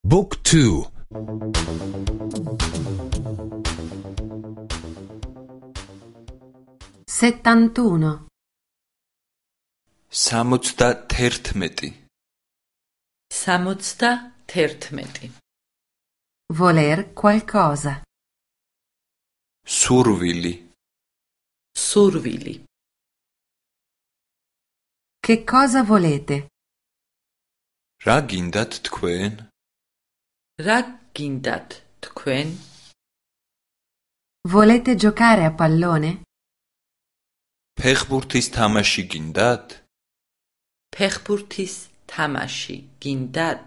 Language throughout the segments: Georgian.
Book 2. 71. 71. 71. Voler qualcosa. Survili. Survili. Che cosa volete? რა გინდათ თქვენ? რა გინდათ თქვენ? Volete giocare a pallone? ფეხბურთის თამაში გინდათ? ფეხბურთის თამაში გინდათ?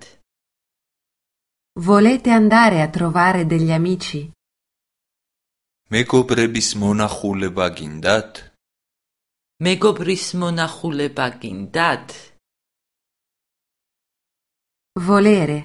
Volete andare a trovare degli amici? მეგობრების მონახულება გინდათ? მეგობრის მონახულება გინდათ? Volere.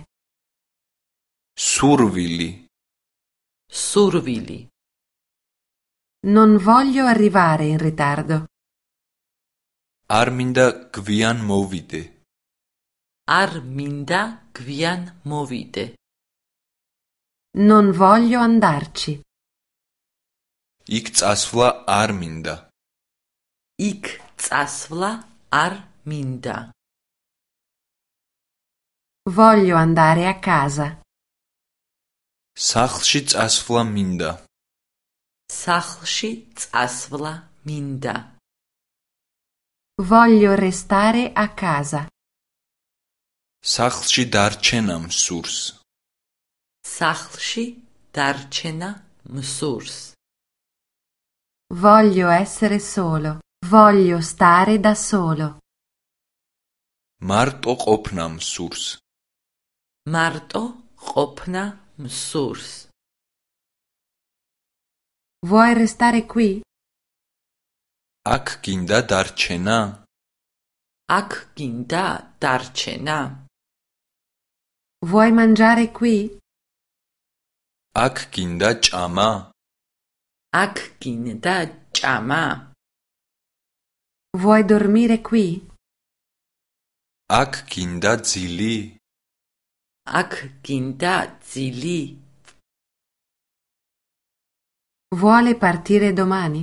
სურვილი. სურვილი. Non voglio arrivare in ritardo. არ მინდა გვიან მოვიდე. არ მინდა გვიან მოვიდე. Non voglio andarci. იქ წასვლა არ მინდა. იქ წასვლა არ მინდა. Voglio andare a casa. სახლში წასვლა მინდა. სახლში წასვლა მინდა. Voglio restare a casa. სახლში დარჩენა მსურს. სახლში დარჩენა მსურს. Voglio essere solo. Voglio stare da solo. მარტო ყოფნა მსურს. მარტო ყოფნა მსურს. Vuoi restare qui? აქ გინდა დარჩენა? აქ გინდა დარჩენა? Vuoi mangiare qui? აქ გინდა ჭამა? აქ გინდა ჭამა? Vuoi dormire qui? აქ გინდა ძილი? აქ გინდა ძილი? Vuole partire domani?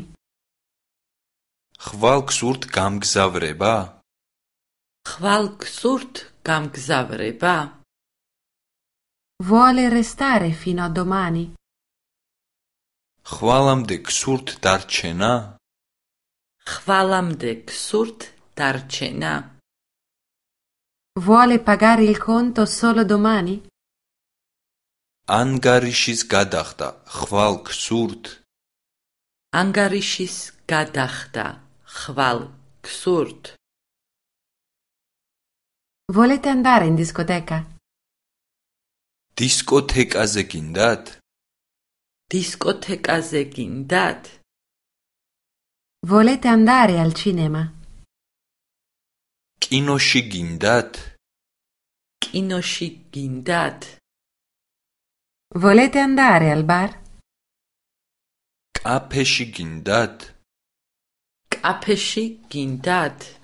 ხვალ გსურთ გამგზავრება? ხვალ გსურთ გამგზავრება? Vuole restare fino a domani? ხვალამდე გსურთ დარჩენა? ხვალამდე გსურთ დარჩენა? Vuole pagare il conto solo domani? ანგარიშის გადახდა ხვალ გსურთ? ანგარიშის გადახდა ხვალ გსურთ? Volete andare in discoteca? დისკოთეკაზე გინდათ? დისკოთეკაზე გინდათ? Volete andare al cinema? კინოში გინდათ? კინოში გინდათ? Volete andare al bar? კაფეში გინდათ? კაფეში გინდათ?